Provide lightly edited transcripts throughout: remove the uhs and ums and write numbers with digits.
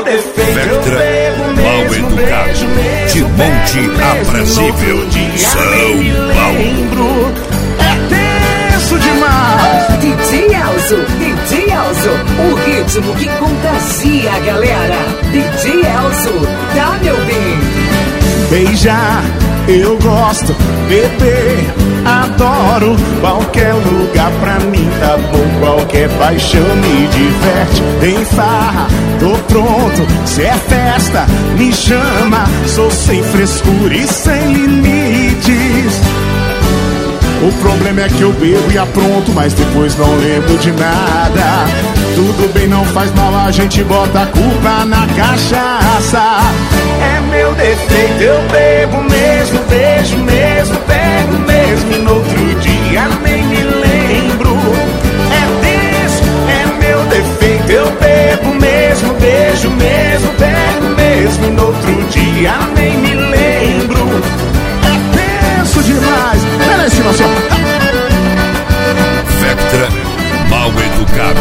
meu defeito, eu bebo mal mesmo, educado, beijo mesmo, de monte pego mesmo, aprazível, no outro dia São nem me Paulo. lembro. É tenso demais. DJ Elzo, o ritmo que contagia a galera. DJ Elzo, tá meu bem? Beijar, eu gosto, beber, adoro. Qualquer lugar pra mim tá bom, qualquer paixão me diverte. Tem farra, tô pronto, se é festa, me chama. Sou sem frescura e sem limites. O problema é que eu bebo e apronto, mas depois não lembro de nada. Tudo bem, não faz mal, a gente bota a culpa na cachaça. É meu defeito, eu bebo mesmo, beijo mesmo, pego mesmo, e no outro dia nem me lembro. É tenso, é meu defeito, eu bebo mesmo, beijo mesmo, pego mesmo, e no outro dia nem me lembro. É tenso demais. Pera aí, Silvio. Vectra, mal educado,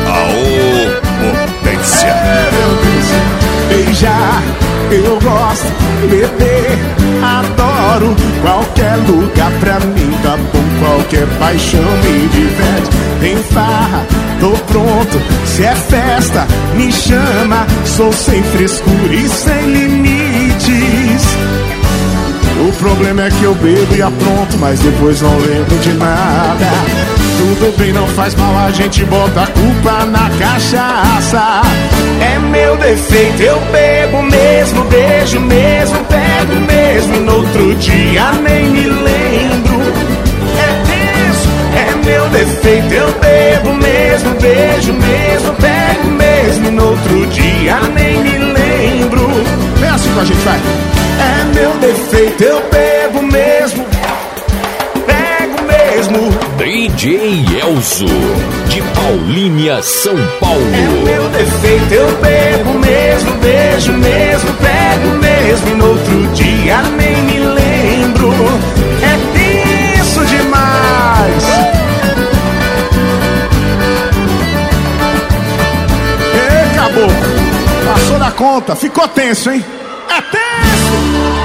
a potência. Beijar, eu gosto, beber, adoro. Qualquer lugar pra mim tá bom, qualquer paixão me diverte. Tem farra, tô pronto, se é festa, me chama. Sou sem frescura e sem limites. O problema é que eu bebo e apronto, mas depois não lembro de nada. Tudo bem, não faz mal, a gente bota a culpa na cachaça. É meu defeito, eu bebo mesmo, beijo mesmo, pego mesmo, e no outro dia nem me lembro. É tenso, é meu defeito, eu bebo mesmo, beijo mesmo, pego mesmo, e no outro dia nem me lembro. Vem assim com a gente, vai. É meu defeito, eu bebo mesmo, pego mesmo. DJ Elzo, de Paulínia, São Paulo. É meu defeito, eu bebo mesmo, beijo mesmo, pego mesmo, e no outro dia nem me lembro. É tenso demais. Ei, acabou. Passou da conta, ficou tenso, hein? É tenso.